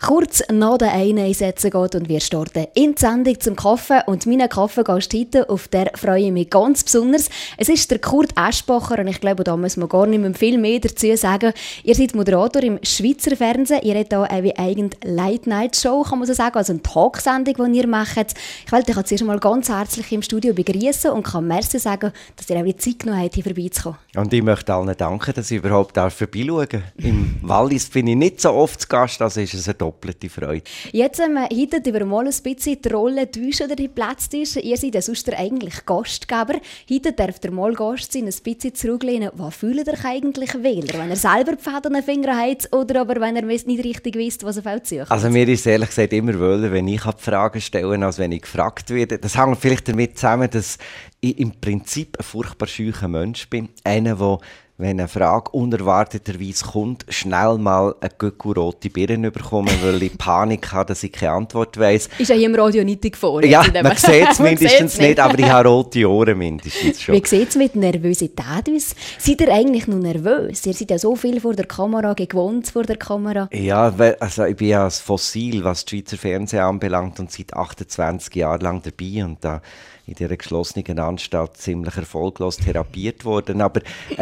kurz nach den Einsätzen geht und wir starten in die Sendung zum Kaffee. Und meinen Kaffeegast heute, auf der freue ich mich ganz besonders. Es ist der Kurt Aeschbacher und ich glaube, da muss man gar nicht mehr viel mehr dazu sagen. Ihr seid Moderator im Schweizer Fernsehen. Ihr habt hier eine eigene Late-Night-Show, kann man so sagen, also eine Talksendung, die ihr macht. Ich wollte euch zuerst einmal ganz herzlich im Studio begrüßen und kann merci sagen, dass ihr auch die Zeit genommen habt, hier vorbeizukommen. Und ich möchte allen danken, dass ich überhaupt vorbeischauen darf. Im Wallis bin ich nicht so oft zu Gast, also ist es eine doppelte Freude. Jetzt heute über mal ein bisschen die Rolle täuschen oder die Plätze täuschen. Ihr seid sonst eigentlich Gastgeber. Heute dürft ihr mal Gast sein, ein bisschen zurücklehnen. Was fühlt ihr euch eigentlich wähler? Wenn ihr selber die Fäden an den Fingern habt oder aber wenn ihr nicht richtig wisst, was ihr sucht? Also mir ist ehrlich gesagt immer wohler, wenn ich Fragen stelle, als wenn ich gefragt werde. Das hängt vielleicht damit zusammen, dass ich im Prinzip ein furchtbar scheuer Mensch bin. Einer, der, wenn eine Frage unerwarteterweise kommt, schnell mal eine rote Birne bekommen, weil ich Panik habe, dass ich keine Antwort weiss. Ist ja hier im Radio nicht gefallen. Ja, man sieht es mindestens nicht, aber ich habe rote Ohren mindestens schon. Wie sieht es mit Nervosität aus? Seid ihr eigentlich noch nervös? Ihr seid ja so viel vor der Kamera, gewohnt vor der Kamera. Ja, also ich bin ja ein Fossil, was das Schweizer Fernsehen anbelangt und seit 28 Jahren lang dabei und da in dieser geschlossenen Anstalt ziemlich erfolglos therapiert worden. Aber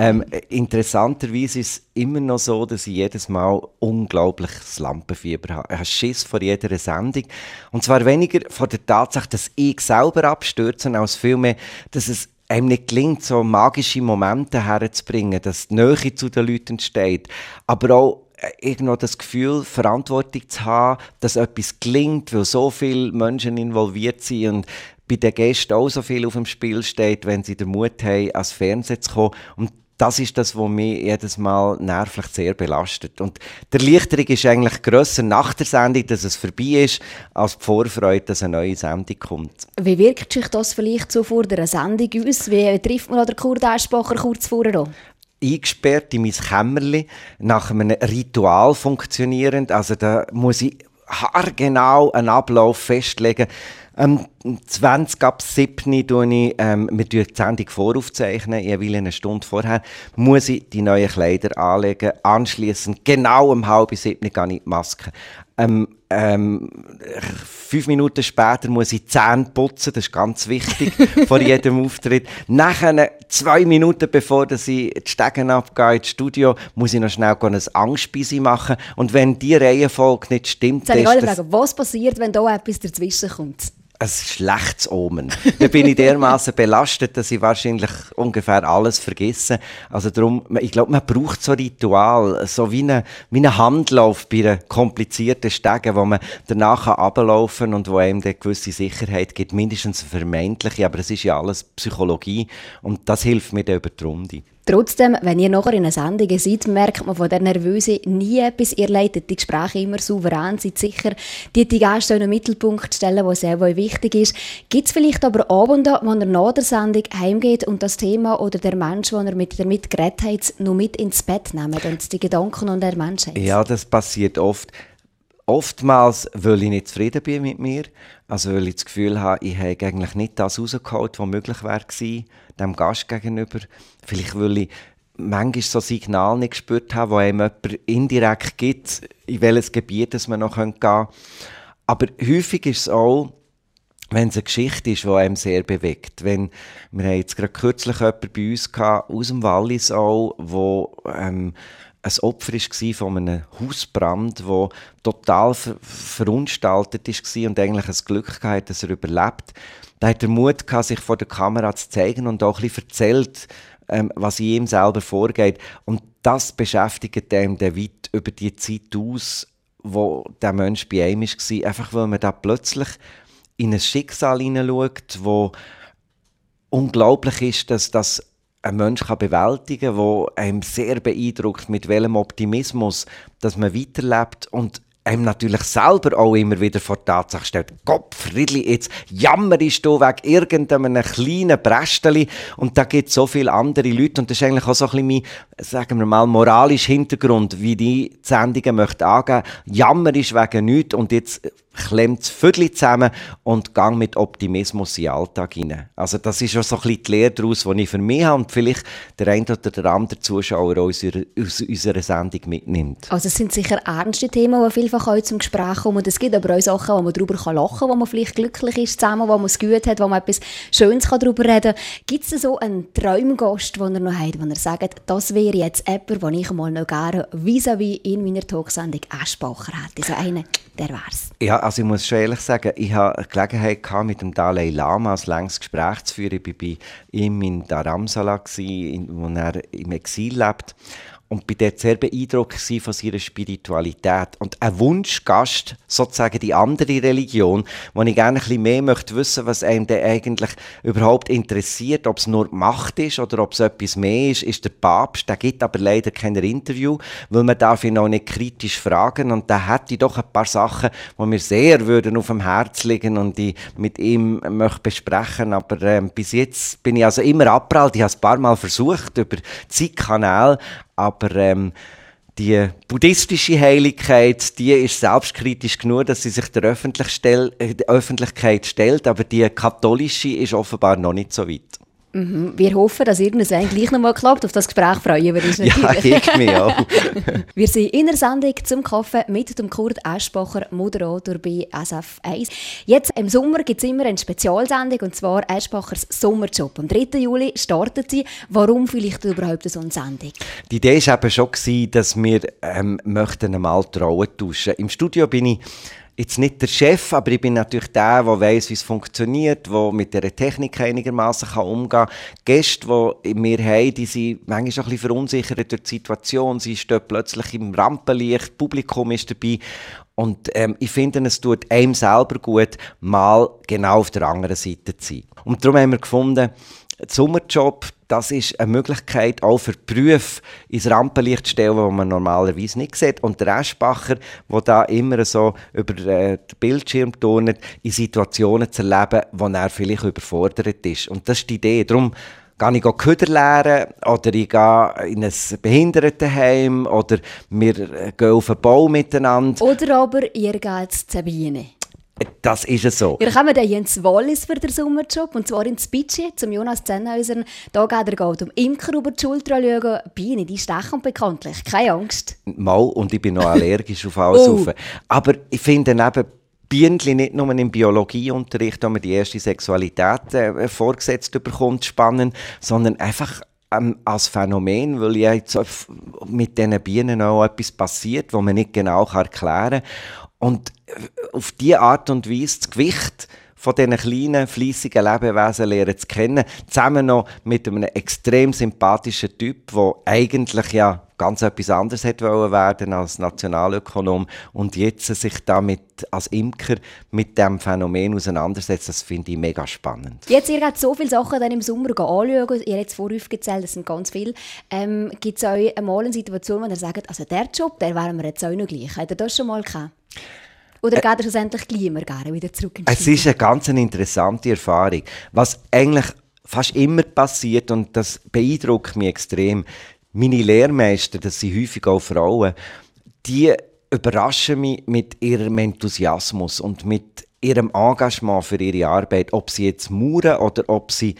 interessanterweise ist es immer noch so, dass ich jedes Mal unglaubliches Lampenfieber habe. Ich habe Schiss vor jeder Sendung. Und zwar weniger vor der Tatsache, dass ich selber abstürze, als vielmehr, dass es einem nicht gelingt, so magische Momente herzubringen, dass die Nähe zu den Leuten entsteht. Aber auch irgendwo das Gefühl, Verantwortung zu haben, dass etwas gelingt, weil so viele Menschen involviert sind und bei den Gästen auch so viel auf dem Spiel steht, wenn sie den Mut haben, ans Fernsehen zu kommen. Und das ist das, was mich jedes Mal nervlich sehr belastet. Und die Erleichterung ist eigentlich grösser nach der Sendung, dass es vorbei ist, als die Vorfreude, dass eine neue Sendung kommt. Wie wirkt sich das vielleicht so vor der Sendung aus? Wie trifft man den Kurt Aeschbacher kurz vorher an? Eingesperrt in mein Kämmerchen, nach einem Ritual funktionierend. Also da muss ich haargenau einen Ablauf festlegen. 20 ab 7 tue ich, wir die Sendung voraufzeichnen, jeweils eine Stunde vorher, muss ich die neuen Kleider anlegen, anschliessend genau um 6:30 gehe ich die Maske. 5 Minuten später muss ich die Zähne putzen, das ist ganz wichtig vor jedem Auftritt. Nachher, 2 Minuten bevor ich die Stegen abgehe ins Studio, muss ich noch schnell ein Angstspeise machen. Und wenn die Reihenfolge nicht stimmt, dann ist das... Was passiert, wenn da etwas dazwischen kommt? Ein schlechtes Omen. Da bin ich dermaßen belastet, dass ich wahrscheinlich ungefähr alles vergesse. Also darum, ich glaube, man braucht so ein Ritual, so wie ein Handlauf bei einer komplizierten Stege, wo man danach runterlaufen kann und wo einem eine gewisse Sicherheit gibt, mindestens eine vermeintliche, aber es ist ja alles Psychologie und das hilft mir dann über die Runde. Trotzdem, wenn ihr nachher in einer Sendung seid, merkt man von der Nervöse nie etwas. Ihr leitet die Gespräche immer souverän, seid sicher, die Gäste in den Mittelpunkt stellen, was sehr wichtig ist. Gibt es vielleicht aber Abende, wo ihr nach der Sendung heimgeht und das Thema oder der Mensch, den ihr damit geredet habt, noch mit ins Bett nehmt und die Gedanken und der Menschheit? Ja, das passiert oft. Oftmals, weil ich nicht zufrieden bin mit mir, also weil ich das Gefühl habe, ich habe eigentlich nicht das rausgeholt, was möglich wäre gewesen, dem Gast gegenüber. Vielleicht, weil ich manchmal so Signale nicht gespürt habe, die einem jemand indirekt gibt, in welches Gebiet man noch gehen könnte. Aber häufig ist es auch, wenn es eine Geschichte ist, die einem sehr bewegt. Wir haben jetzt gerade kürzlich jemanden bei uns gehabt, aus dem Wallis auch, wo ein Opfer war von einem Hausbrand, das total verunstaltet war und eigentlich ein Glück hatte, dass er überlebt. Da hat er Mut gehabt, sich vor der Kamera zu zeigen und auch ein bisschen erzählt, was in ihm selber vorgeht. Und das beschäftigt ihn dann weit über die Zeit aus, wo der Mensch bei ihm war. Einfach weil man da plötzlich in ein Schicksal hineinschaut, wo unglaublich ist, dass das ein Mensch bewältigen kann, der einem sehr beeindruckt, mit welchem Optimismus dass man weiterlebt und einem natürlich selber auch immer wieder vor die Tatsache stellt, Gott, Friedli, jetzt jammerst du wegen irgendeinem kleinen Brästeli und da gibt es so viele andere Leute und das ist eigentlich auch so ein bisschen sagen wir mal, moralischen Hintergrund, wie die Sendungen möchte angehen. Jammer ist wegen nichts und jetzt klemmt das Viertel zusammen und gang mit Optimismus in den Alltag hinein. Also das ist auch so ein bisschen die Lehre daraus, die ich für mich habe und vielleicht der eine oder der andere Zuschauer aus unserer Sendung mitnimmt. Also es sind sicher ernste Themen, die vielfach auch zum Gespräch kommen. Und es gibt aber auch Sachen, wo man darüber lachen kann, wo man vielleicht glücklich ist zusammen, wo man es gut hat, wo man etwas Schönes darüber reden kann. Gibt es so einen Traumgast, den ihr noch habt, wo ihr sagt, das wäre jetzt jemand, den ich mal noch gerne vis-à-vis in meiner Talksendung Aschbacher hätte? So einer, der wär's. Ja, also ich muss schon ehrlich sagen, ich hatte eine Gelegenheit gehabt, mit dem Dalai Lama ein längeres Gespräch zu führen. Ich war bei ihm in Dharamsala, wo er im Exil lebt. Und bin dort sehr beeindruckt von seiner Spiritualität. Und ein Wunschgast, sozusagen die andere Religion, wo ich gerne ein bisschen mehr möchte wissen, was einem denn eigentlich überhaupt interessiert, ob es nur die Macht ist oder ob es etwas mehr ist der Papst. Der gibt aber leider kein Interview, weil man darf ihn auch nicht kritisch fragen. Und da hätte ich doch ein paar Sachen, die mir sehr würden auf dem Herzen liegen und ich mit ihm möchte besprechen. Aber bis jetzt bin ich also immer abprallt. Ich habe es ein paar Mal versucht, über Zeitkanäle. Aber die buddhistische Heiligkeit, die ist selbstkritisch genug, dass sie sich der Öffentlichkeit stellt, aber die katholische ist offenbar noch nicht so weit. Wir hoffen, dass irgendwann gleich noch mal klappt. Auf das Gespräch freuen wir uns natürlich. Ja, ich mich auch. Wir sind in der Sendung zum Kaffee mit dem Kurt Aschbacher, Moderator bei SF1. Jetzt im Sommer gibt es immer eine Spezialsendung, und zwar Aschbachers Sommerjob. Am 3. Juli startet sie. Warum vielleicht überhaupt so eine Sendung? Die Idee war eben schon, dass wir möchten einmal die Rollen tauschen. Im Studio bin ich jetzt nicht der Chef, aber ich bin natürlich der weiss, wie es funktioniert, der mit dieser Technik einigermaßen umgehen kann. Gäste, die wir haben, die sind manchmal auch ein bisschen verunsichert durch die Situation. Sie stehen plötzlich im Rampenlicht, das Publikum ist dabei. Und ich finde, es tut einem selber gut, mal genau auf der anderen Seite zu sein. Und darum haben wir gefunden, der Sommerjob, das ist eine Möglichkeit, auch für Berufe ins Rampenlicht zu stellen, die man normalerweise nicht sieht. Und der Aschbacher, der da immer so über den Bildschirm turnt, in Situationen zu erleben, wo er vielleicht überfordert ist. Und das ist die Idee. Darum gehe ich Köder lernen oder ich gehe in ein Behindertenheim oder wir gehen auf einen Bau miteinander. Oder aber ihr geht zu Sabine. Das ist es so. Wir kommen dann Jens Wallis für den Sommerjob, und zwar ins Budget, zum Jonas Zennhäuser. Da geht er um Imker über die Schulter schauen. Bienen, die stechen bekanntlich. Keine Angst. Mal, und ich bin noch allergisch auf alles. Aber ich finde eben, Bienen nicht nur im Biologieunterricht, wo man die erste Sexualität vorgesetzt bekommt, spannend, sondern einfach als Phänomen, weil ja jetzt mit diesen Bienen auch etwas passiert, was man nicht genau erklären kann. Und auf diese Art und Weise das Gewicht von diesen kleinen, fleissigen Lebewesen lernen zu kennen, zusammen noch mit einem extrem sympathischen Typ, der eigentlich ja ganz etwas anderes hätte werden als Nationalökonom und jetzt sich damit als Imker mit diesem Phänomen auseinandersetzt, das finde ich mega spannend. Jetzt, ihr habt so viele Sachen dann im Sommer anschauen, ihr habt jetzt vorher aufgezählt, das sind ganz viele. Gibt es euch einmal eine Situation, wo ihr sagt, also der Job, der wäre mir jetzt auch noch gleich. Habt ihr das schon mal gehabt? Oder geht er schlussendlich gleich immer gerne wieder zurück ins Studio? Es ist eine ganz interessante Erfahrung. Was eigentlich fast immer passiert, und das beeindruckt mich extrem, meine Lehrmeister, das sind häufig auch Frauen, die überraschen mich mit ihrem Enthusiasmus und mit ihrem Engagement für ihre Arbeit. Ob sie jetzt mauern oder ob sie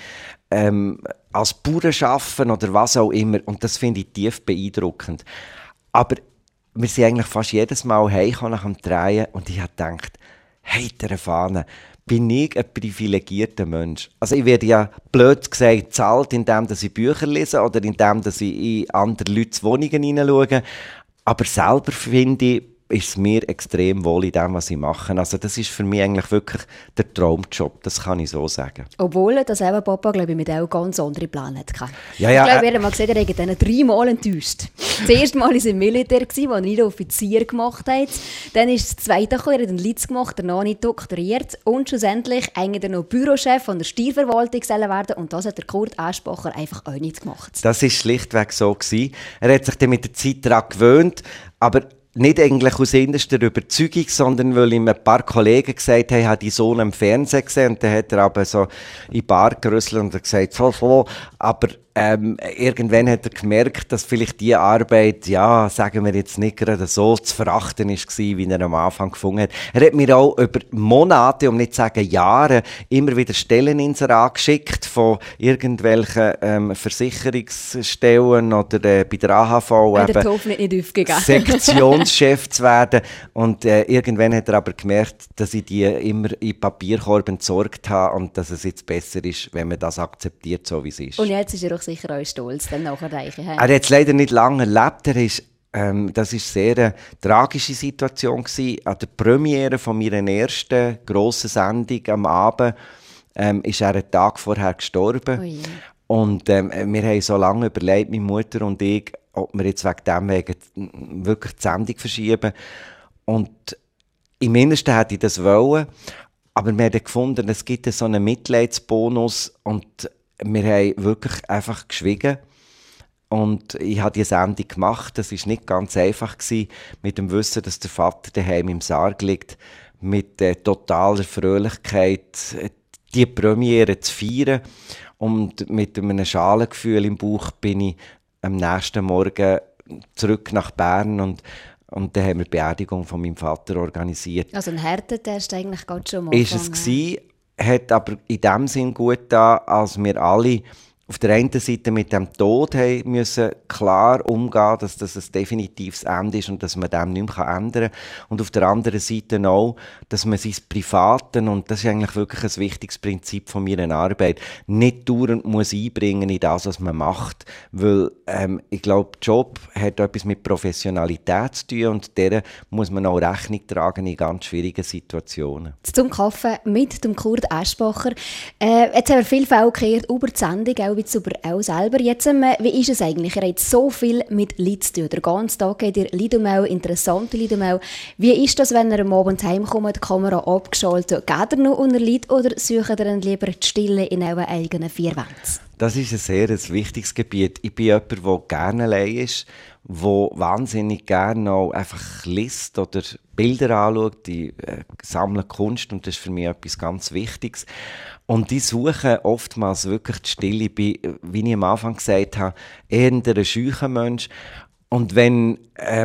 als Bauern arbeiten oder was auch immer. Und das finde ich tief beeindruckend. Aber wir sind eigentlich fast jedes Mal heimgekommen nach dem Drehen und ich habe gedacht, hey, der Fahne, bin ich ein privilegierter Mensch. Also ich werde ja blöd gesagt bezahlt, indem ich Bücher lese oder indem ich in andere Leute Wohnungen hineinschaue. Aber selber finde ich, ist es mir extrem wohl in dem, was ich mache. Also das ist für mich eigentlich wirklich der Traumjob, das kann ich so sagen. Obwohl das eben Papa, glaube ich, mit auch ganz andere Pläne hatte. Ja, ich glaube, er hat mal gesehen, er hat ihn 3 Mal enttäuscht. Das erste Mal war er im Militär, wo er nicht Offizier gemacht hat. Dann ist das zweite gekommen, er hat einen Litz gemacht, danach nicht doktoriert. Und schlussendlich eigentlich noch Bürochef von der Steuerverwaltung werden. Und das hat der Kurt Aschbacher einfach auch nicht gemacht. Das war schlichtweg so gewesen. Er hat sich dann mit der Zeit daran gewöhnt, aber nicht eigentlich aus innerster Überzeugung, sondern weil ihm ein paar Kollegen gesagt haben, ich habe deinen Sohn im Fernsehen gesehen. Und dann hat er aber so in die Bar gerüsselt und gesagt, so. Aber irgendwann hat er gemerkt, dass vielleicht die Arbeit, ja, sagen wir jetzt nicht gerade so zu verachten war, wie er am Anfang gefunden hat. Er hat mir auch über Monate, um nicht zu sagen Jahre, immer wieder Stelleninserate geschickt von irgendwelchen Versicherungsstellen oder bei der AHV Sektionschef zu werden. Und irgendwann hat er aber gemerkt, dass ich die immer in Papierkorb entsorgt habe und dass es jetzt besser ist, wenn man das akzeptiert, so wie es ist. Und jetzt ist er auch sicher auch stolz, dann nachher reichen. Er hat jetzt leider nicht lange erlebt. Das war sehr eine tragische Situation gewesen. An der Premiere von meiner ersten grossen Sendung am Abend ist er einen Tag vorher gestorben. Oh yeah. Und wir haben so lange überlegt, meine Mutter und ich, ob wir jetzt wegen wirklich die Sendung verschieben. Und im Innersten hätte ich das wollen. Aber wir haben gefunden, es gibt so einen Mitleidsbonus und wir haben wirklich einfach geschwiegen. Und ich habe die Sendung gemacht. Das war nicht ganz einfach gewesen, mit dem Wissen, dass der Vater daheim im Sarg liegt, mit totaler Fröhlichkeit die Premiere zu feiern. Und mit einem Schalengefühl im Bauch bin ich am nächsten Morgen zurück nach Bern und dann haben wir die Beerdigung von meinem Vater organisiert. Also ein Härtetest eigentlich gerade schon mal. Ist es gewesen, hat aber in dem Sinn gut getan, als wir alle auf der einen Seite mit dem Tod haben müssen klar umgehen, dass das ein definitives Ende ist und dass man dem nicht mehr ändern kann. Und auf der anderen Seite auch, dass man sein Privaten, und das ist eigentlich wirklich ein wichtiges Prinzip von meiner Arbeit, nicht dauernd muss einbringen in das, was man macht. Weil ich glaube, der Job hat etwas mit Professionalität zu tun und der muss man auch Rechnung tragen in ganz schwierigen Situationen. Zum Kaffee mit dem Kurt Aeschbacher. Jetzt haben wir viele Fälle gehört über die Sendung, auch über auch selber. Jetzt, wie ist es eigentlich? Ihr habt so viel mit Leuten zu tun. Den ganzen Tag habt ihr Liedermail, interessante Liedermail. Wie ist das, wenn ihr am Abend heimkommt, die Kamera abgeschaltet? Geht ihr noch unter Leid oder sucht ihr dann lieber die Stille in euren eigenen vier Wänden? Das ist ein sehr wichtiges Gebiet. Ich bin jemand, der gerne allein ist, der wahnsinnig gerne auch einfach liest oder Bilder anschaut. Ich sammle Kunst und das ist für mich etwas ganz Wichtiges. Und ich suche oftmals wirklich die Stille. Ich bin, wie ich am Anfang gesagt habe, eher ein scheuer Mensch. Und wenn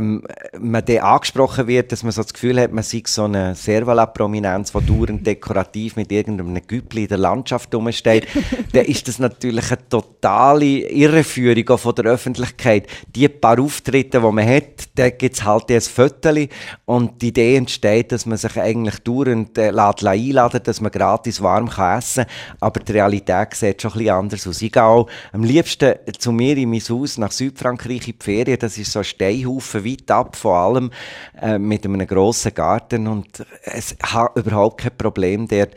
man dann angesprochen wird, dass man so das Gefühl hat, man sei so eine Servala-Prominenz, die dauernd dekorativ mit irgendeinem Güppli in der Landschaft rumsteht, dann ist das natürlich eine totale Irreführung auch von der Öffentlichkeit. Die paar Auftritte, die man hat, da gibt es halt ein Föteli und die Idee entsteht, dass man sich eigentlich dauernd einladen, dass man gratis warm essen kann. Aber die Realität sieht schon ein bisschen anders aus. Ich gehe auch am liebsten zu mir in mein Haus nach Südfrankreich in die Ferien. Das ist so ein Steinhaufen weit ab von allem, mit einem grossen Garten. Und es hat überhaupt kein Problem, dort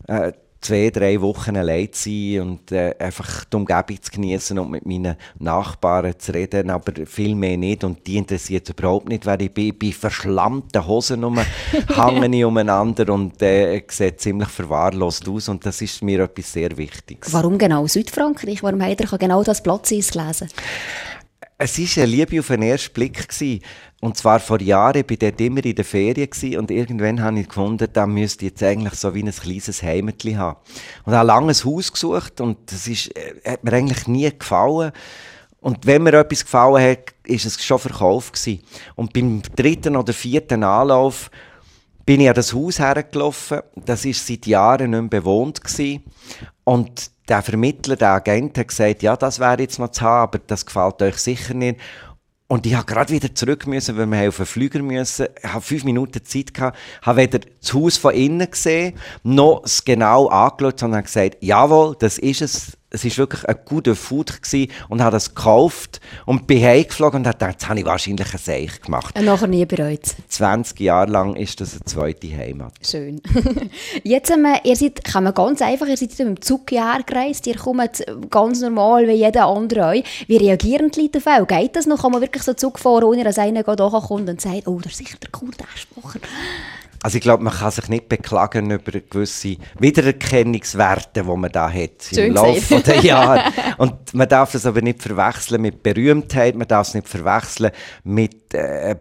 2-3 Wochen allein zu sein und einfach die Umgebung zu genießen und mit meinen Nachbarn zu reden, aber viel mehr nicht. Und die interessiert überhaupt nicht, wer ich bin. Bei verschlammten Hosen hänge ich umeinander und sieht ziemlich verwahrlost aus. Und das ist mir etwas sehr Wichtiges. Warum genau Südfrankreich? Warum hat er genau das Platz gelesen? Es war eine Liebe auf den ersten Blick. Und zwar vor Jahren, ich war dort immer in der Ferien und irgendwann habe ich gefunden, da müsste ich jetzt eigentlich so wie ein kleines Heimatli haben. Und habe lange ein Haus gesucht und das hat mir eigentlich nie gefallen. Und wenn mir etwas gefallen hat, ist es schon verkauft gewesen. Und beim 3. oder 4. Anlauf bin ich an das Haus hergelaufen. Das war seit Jahren nicht mehr bewohnt gewesen. Und der Vermittler, der Agent, hat gesagt, ja, das wäre jetzt noch zu haben, aber das gefällt euch sicher nicht. Und ich musste gerade wieder zurück müssen, weil wir auf den Flüger müssen. Ich hatte 5 Minuten Zeit gehabt, habe weder das Haus von innen gesehen, noch es genau angeschaut, sondern gesagt, jawohl, das ist es. Es war wirklich ein guter Food und habe das gekauft und bin heimgeflogen und habe gedacht, jetzt habe ich wahrscheinlich ein Seich gemacht. Und nachher nie bereut. 20 Jahre lang ist das eine zweite Heimat. Schön. Jetzt, ihr seid ganz mit dem Zug hierher gereist, ihr kommt ganz normal wie jeder andere auch. Wie reagieren die Leute darauf? Geht das noch? Kann man wirklich so Zug fahren, ohne dass einer da kommt und sagt, oh, das ist sicher der Kurt Aeschbacher? Also ich glaube, man kann sich nicht beklagen über gewisse Wiedererkennungswerte, die man da hat im Laufe der Jahre. Und man darf das aber nicht verwechseln mit Berühmtheit, man darf es nicht verwechseln mit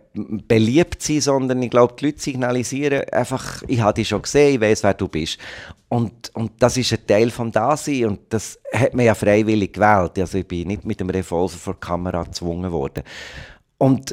beliebt sein, sondern ich glaube, die Leute signalisieren einfach, ich habe dich schon gesehen, ich weiss, wer du bist. Und das ist ein Teil vom Dasein und das hat man ja freiwillig gewählt. Also ich bin nicht mit dem Revolver vor die Kamera gezwungen worden. Und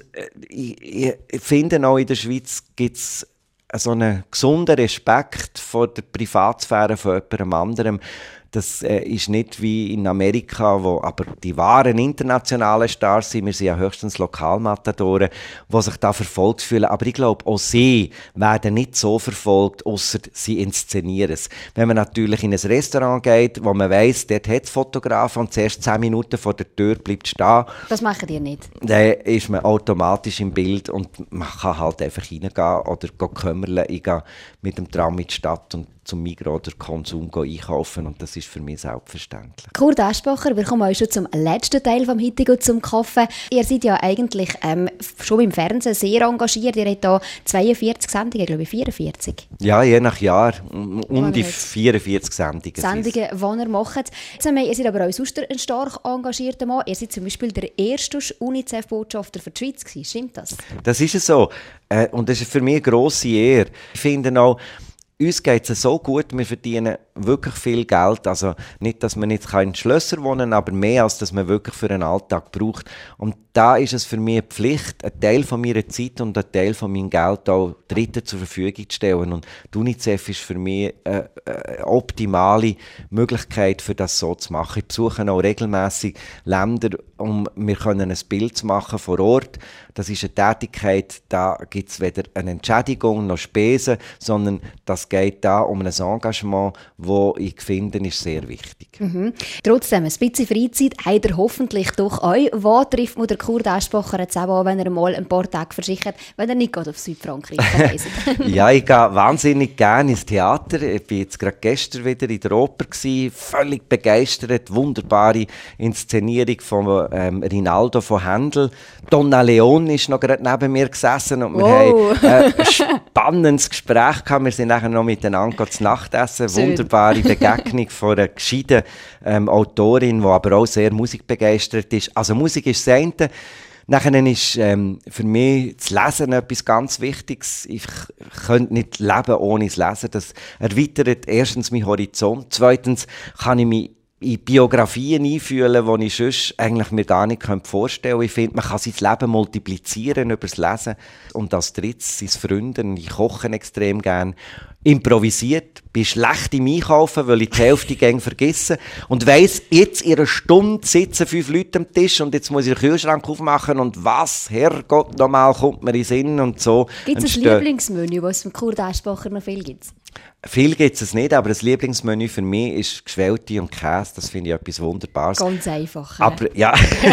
ich finde auch in der Schweiz gibt es so einen gesunden Respekt vor der Privatsphäre von jemandem anderem. Das ist nicht wie in Amerika, wo aber die wahren internationalen Stars sind. Wir sind ja höchstens Lokalmatadoren, die sich da verfolgt fühlen. Aber ich glaube, auch sie werden nicht so verfolgt, ausser sie inszenieren es. Wenn man natürlich in ein Restaurant geht, wo man weiss, dort hat es Fotografen und zuerst 10 Minuten vor der Tür bleibt stehen. Das machen die nicht. Dann ist man automatisch im Bild und man kann halt einfach reingehen oder kümmern. Ich gehe mit dem Tram in die Stadt und zum Migros oder Konsum einkaufen und das ist für mich selbstverständlich. Kurt Aschbacher, wir kommen auch schon zum letzten Teil vom heutigen «Zum Kaffee». Ihr seid ja eigentlich schon im Fernsehen sehr engagiert. Ihr habt hier 42 Sendungen, glaube ich, 44. Ja, je nach Jahr. Um die 44 Sendungen. Die ihr macht. Ihr seid aber auch sonst ein stark engagierter Mann. Ihr seid zum Beispiel der erste UNICEF-Botschafter für die Schweiz gewesen. Stimmt das? Das ist so. Und das ist für mich eine grosse Ehre. Ich finde auch, uns geht es so gut, wir verdienen wirklich viel Geld. Also nicht, dass man jetzt in Schlössern wohnen, aber mehr, als dass man wirklich für einen Alltag braucht. Und da ist es für mich eine Pflicht, einen Teil von meiner Zeit und einen Teil von meinem Geld auch Dritten zur Verfügung zu stellen. Und die UNICEF ist für mich eine optimale Möglichkeit, für das so zu machen. Ich besuche auch regelmässig Länder, um wir können ein Bild zu machen vor Ort. Das ist eine Tätigkeit, da gibt es weder eine Entschädigung noch Spesen, sondern das geht da um ein Engagement, das ich finde, ist sehr wichtig. Mhm. Trotzdem, ein bisschen Freizeit habt ihr hoffentlich doch euch. Wo trifft man den Kurt Aschbacher jetzt auch an, wenn er mal ein paar Tage versichert, wenn er nicht gerade auf Südfrankreich reist? Ja, ich gehe wahnsinnig gerne ins Theater. Ich war jetzt gerade gestern wieder in der Oper, völlig begeistert. Wunderbare Inszenierung von Rinaldo von Händel. Donna Leon ist noch gerade neben mir gesessen und wir haben ein spannendes Gespräch gehabt. Wir sind nachher noch miteinander zu Nacht essen. Wunderbare Begegnung von einer gescheiten Autorin, die aber auch sehr musikbegeistert ist. Also Musik ist das eine. Nachher ist für mich das Lesen etwas ganz Wichtiges. Ich könnte nicht leben ohne das Lesen. Das erweitert erstens meinen Horizont. Zweitens kann ich mich in Biografien einfühlen, die ich sonst eigentlich mir gar nicht vorstellen könnte. Ich finde, man kann sein Leben multiplizieren über das Lesen. Und als drittes sein Freunden. Ich koche extrem gerne. Improvisiert, bin schlecht im Einkaufen, weil ich die Hälfte gäng vergessen und weiss, jetzt in einer Stunde sitzen 5 Leute am Tisch und jetzt muss ich den Kühlschrank aufmachen und was, Herrgott, nochmal kommt mir in den Sinn und so. Gibt es ein Lieblingsmenü, was es mit Kurt Aschbacher noch viel gibt? Viel gibt es nicht, aber das Lieblingsmenü für mich ist Geschwellte und Käse. Das finde ich etwas Wunderbares. Ganz einfach. Aber, ja.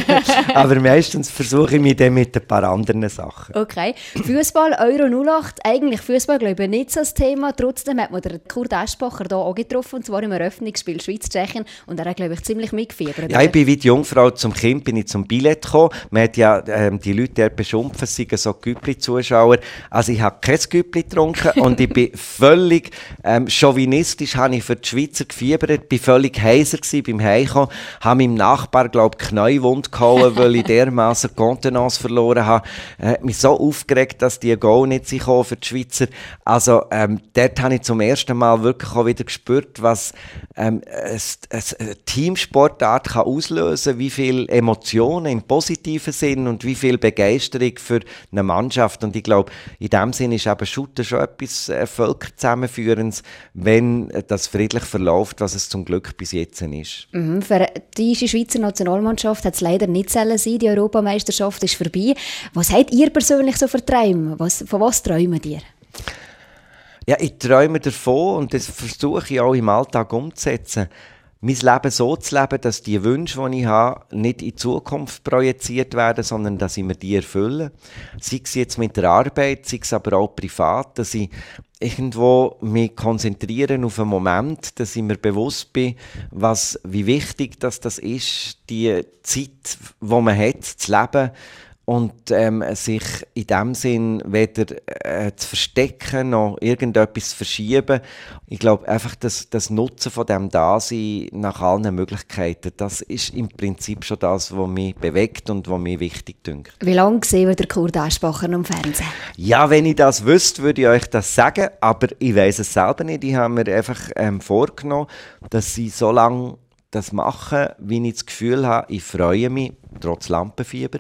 Aber meistens versuche ich mich dann mit ein paar anderen Sachen. Okay. Fußball, Euro 08. Eigentlich Fußball, glaube ich, nicht so das Thema. Trotzdem hat man den Kurt Aschbacher hier auch getroffen, und zwar im Eröffnungsspiel Schweiz-Tschechien. Und er hat, glaube ich, ziemlich mitgefiebert. Ja, ich bin wie die Jungfrau zum Kind, bin ich zum Billett gekommen. Man hat ja die Leute dort beschimpft, es seien so Güppli-Zuschauer. Also ich habe kein Güppli getrunken und ich bin völlig chauvinistisch, habe ich für die Schweizer gefiebert, bin völlig heiser beim Heimkommen, habe meinem Nachbar, glaube ich, Knäuwund gehauen, weil ich dermassen Kontenance verloren habe. Hat mich so aufgeregt, dass die Goal nicht sich für die Schweizer. Also dort habe ich zum ersten Mal wirklich auch wieder gespürt, was eine Teamsportart kann auslösen, wie viele Emotionen im positiven Sinn und wie viel Begeisterung für eine Mannschaft. Und ich glaube, in dem Sinn ist eben Shooter schon etwas Völkerzusammenführendes, wenn das friedlich verläuft, was es zum Glück bis jetzt ist. Für die Schweizer Nationalmannschaft hat es leider nicht sein. Die Europameisterschaft ist vorbei. Was habt ihr persönlich so für Träume? Von was träumt ihr? Ja, ich träume davon und das versuche ich auch im Alltag umzusetzen. Mein Leben so zu leben, dass die Wünsche, die ich habe, nicht in die Zukunft projiziert werden, sondern dass ich mir die erfülle. Sei es jetzt mit der Arbeit, sei es aber auch privat, dass ich irgendwo mich konzentrieren auf einen Moment, dass ich mir bewusst bin, wie wichtig das ist, die Zeit, die man hat, zu leben, und sich in dem Sinn weder zu verstecken noch irgendetwas zu verschieben. Ich glaube einfach, dass das Nutzen von dem Dasein nach allen Möglichkeiten, das ist im Prinzip schon das, was mich bewegt und was mir wichtig dünkt. Wie lange sehen wir den Kurt Aeschbacher am Fernsehen? Ja, wenn ich das wüsste, würde ich euch das sagen, aber ich weiss es selber nicht. Ich habe mir einfach vorgenommen, dass ich so lange das mache, wie ich das Gefühl habe, ich freue mich, trotz Lampenfieber.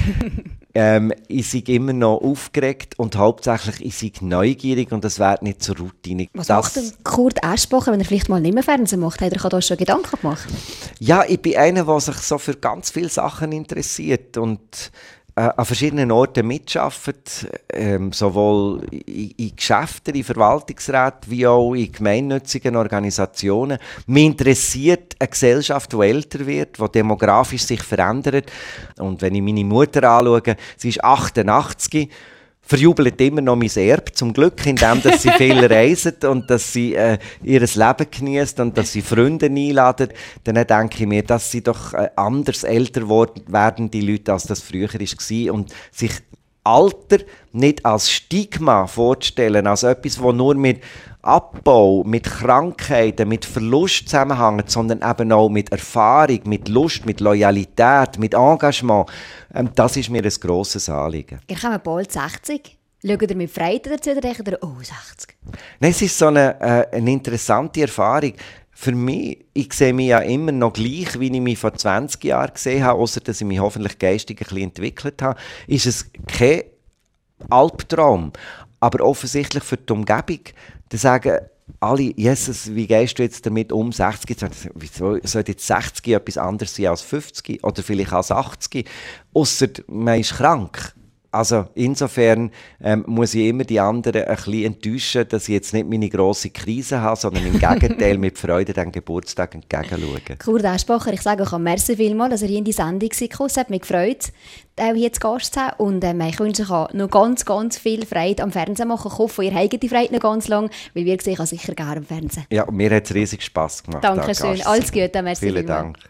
Ich bin immer noch aufgeregt und hauptsächlich ich bin neugierig und das wird nicht zur Routine. Was macht denn Kurt Aeschbacher, wenn er vielleicht mal nicht mehr Fernsehen macht? Hat er da schon Gedanken gemacht? Ja, ich bin einer, der sich so für ganz viele Sachen interessiert und an verschiedenen Orten mitarbeitet, sowohl in Geschäften, in Verwaltungsräten, wie auch in gemeinnützigen Organisationen. Mich interessiert eine Gesellschaft, die älter wird, die demografisch sich verändert. Und wenn ich meine Mutter anschaue, sie ist 88, verjubelt immer noch mein Erbe, zum Glück, indem dass sie viel reisen und dass sie ihr Leben genießt und dass sie Freunde einladen. Dann denke ich mir, dass sie doch anders älter werden, die Leute, als das früher war. Und sich Alter nicht als Stigma vorzustellen, als etwas, das nur mit Abbau, mit Krankheiten, mit Verlust zusammenhängt, sondern eben auch mit Erfahrung, mit Lust, mit Loyalität, mit Engagement. Das ist mir ein grosses Anliegen. Ihr kommt bald 60. Schaut ihr mit Freude dazu oder denkt ihr, oh, 60? Nein, es ist so eine interessante Erfahrung. Für mich, ich sehe mich ja immer noch gleich, wie ich mich vor 20 Jahren gesehen habe, außer dass ich mich hoffentlich geistig ein bisschen entwickelt habe, ist es kein Albtraum. Aber offensichtlich für die Umgebung, da sagen alle, Jesus, wie gehst du jetzt damit um, 60? Wieso sollte jetzt 60 etwas anderes sein als 50 oder vielleicht als 80? Ausser man ist krank. Also insofern muss ich immer die anderen ein bisschen enttäuschen, dass ich jetzt nicht meine grosse Krise habe, sondern im Gegenteil mit Freude den Geburtstag entgegenschaue. Kurt Aeschbacher, ich sage euch merci vielmals, dass ihr hier in die Sendung seid. Es hat mich gefreut, hier zu Gast zu sein. Und ich wünsche euch noch ganz, ganz viel Freude am Fernsehen machen. Ich hoffe, ihr habt die Freude noch ganz lange, weil wir sehen sicher gerne am Fernsehen. Ja, mir hat es riesig Spass gemacht. Dankeschön, alles Gute, merci Vielen Dank.